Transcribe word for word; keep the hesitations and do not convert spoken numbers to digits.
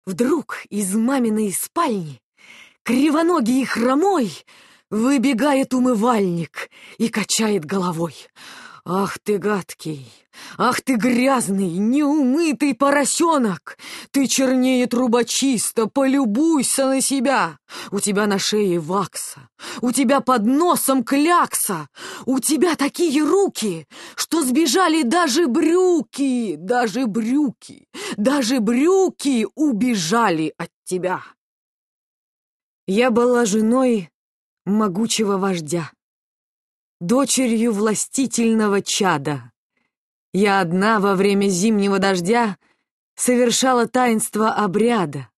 Вдруг из маминой спальни, кривоногий и хромой, выбегает умывальник и качает головой. «Ах ты гадкий! Ах ты грязный, неумытый поросенок! Ты чернее трубочиста, полюбуйся на себя! У тебя на шее вакса, у тебя под носом клякса, у тебя такие руки, что сбежали даже брюки, даже брюки, даже брюки убежали от тебя!» Я была женой могучего вождя, дочерью властительного чада. Я одна во время зимнего дождя совершала таинство обряда,